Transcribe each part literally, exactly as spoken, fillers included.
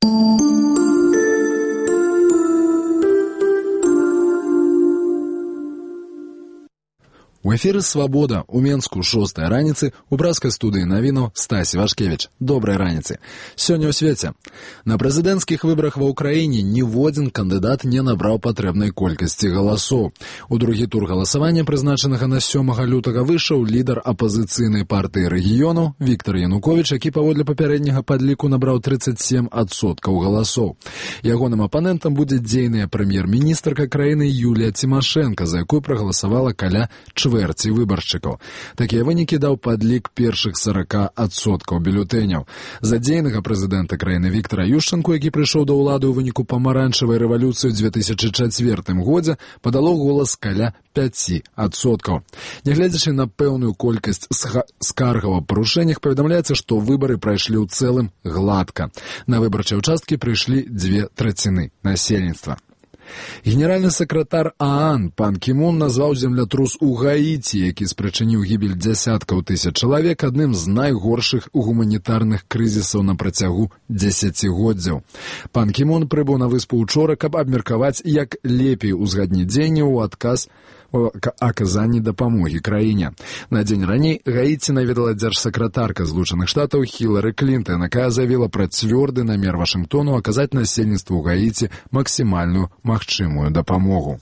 У эфіры «Свабода» у Менску шостая раніцы у брацкай студыі навінаў Стась Івашкевіч. Добрай раніцы. Сёння ў свеце. На прэзідэнцкіх выбарах ва ўкраіне ніводзін кандыдат не набраў патрэбнай колькасці галасоў. У другі тур галасавання, прызначанага на сёмага лютага, выйшаў лідар апазіцыйнай партыі рэгіёну Віктар Януковіч, які паводле папярэдняга падліку набраў трыццаць сем адсоткаў галасоў. Ягоным апанентам будзе дзейная прэм'ер-міністрка краіны Юлія Цімашэнка, за якую прагаласавала каля чвэрці выбаршчыкаў. Такія вынікі даў падлік першых сарака адсоткаў бюлетэняў. За дзейнага прэзідэнта краіны Віктара Ющэнку, які прыйшоў да ўлады ў выніку памаранчавай рэвалюцыі ў дзве тысячы чацвёртым годзе, падало голас каля пяці адсоткаў. Нягледзячы на пэўную колькасць скаргаў аб парушэннях, паведамляецца, што выбары прайшлі ў цэлым гладка. На выбарчыя ўчасткі прыйшлі дзве траціны насельніцтва. Генеральны сакратар ААН Пан Кі Мун назваў землятрус у Гаіці, які спрычыніў гібель дзясяткаў тысяч чалавек, адным з найгоршых гуманітарных крызісаў на працягу дзесяцігоддзяў. Пан Кі Мун прыбыў на выспу учора, каб абмеркаваць, як лепей узгадніць дзеянні ў адказ о аказанні дапамогі краіне. На дзень раней Гаіці наведала дзяржсакратарка Злучаных Штатаў Хілары Клінтон, якая заявіла пра цвёрды намер Вашынгтону аказаць насельніцтву Гаіці максімальную магчымую дапамогу.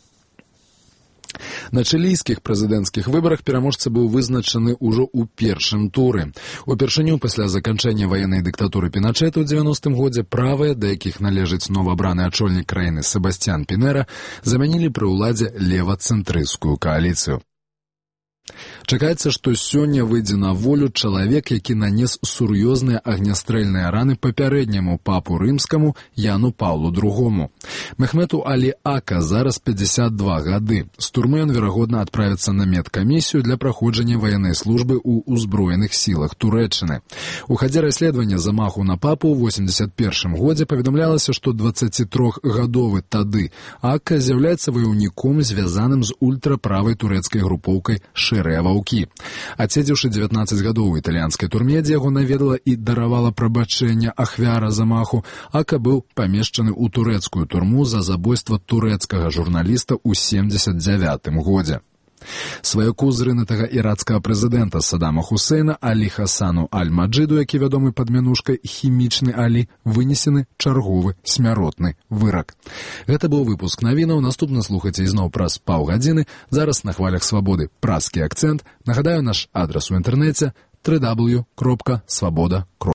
На чылійскіх прэзідэнцкіх выбарах пераможца быў вызначаны ўжо ў першым туры. Упершыню пасля заканчэння ваеннай дыктатуры Піначэта ў дзевяностым годзе правыя, да якіх належыць новаабраны ачольнік краіны Себасцьян Пінэра, замянілі пры ўладзе левацэнтрысцкую кааліцыю. Чакаецца, што сёння выйдзе на волю чалавек, які нанес сур'ёзныя агнястрэльныя раны папярэдняму папу рымскаму Яну Паўлу другому. Мехмету Алі Ака зараз пятьдесят два гады. З турмы ён, верагодна, адправіцца на медкамісію для праходжання ваеннай службы ў узброеных сілах Турэччыны. У хадзе расследавання замаху на папу ў восемьдесят першым годзе паведамлялася, што дваццацітрохгадовы тады Ака з'яўляецца ваяўніком, звязаным з ультраправай турэцкай групоўкай «Шэрыя ваўкі». Адседзеўшы дзевятнаццаць гадоў у італьянскай турме, дзе яго наведала і даравала прабачэння ахвяра замаху, Ака быў памешчаны ў турэцкую турму за забойства турэцкага журналіста ў семьдесят дзявятым годзе. Сваяку зрынатага ірацкага прэзідэнта Садама Хусейна Алі Хасану Аль-Маджыду, які вядомы пад мянушкай «Хімічны Алі», вынесены чарговы смяротны вырак. Гэта быў выпуск навінаў. Наступна слухайце ізноў праз паўгадзіны. Зараз на хвалях свабоды празкі акцэнт. Нагадаю, наш адрас у інтэрнэце дабл ю дабл ю дабл ю кропка свабода кропка